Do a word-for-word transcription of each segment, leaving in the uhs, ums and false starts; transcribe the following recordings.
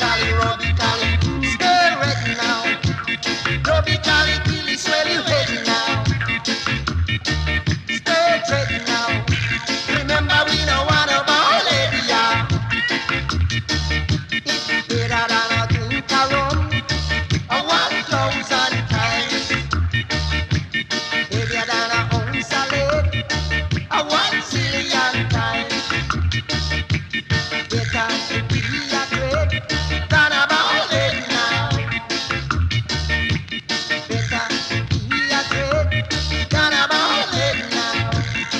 cali, rubby cali. Stay ready now. Rubby cali, killy swell you head now. Stay ready now. Remember we no want a ball lady, yeah. It's better than a drink of rum. A one thousand times. Heavier than a ounce of lead. A one zillion times. Better to be a trade than a ball lady now. Better to be a trade than a ball lady now.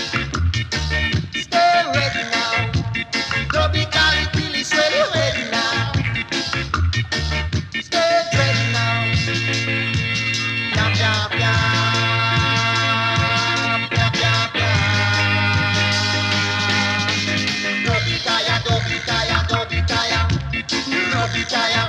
Stay ready now. Don't be cali, killy, swell you ready now. Stay ready now. Yap, yap, yap. Yap, yap, yap. Don't be kaya, don't be kaya, don't be kaya. Don't be kaya.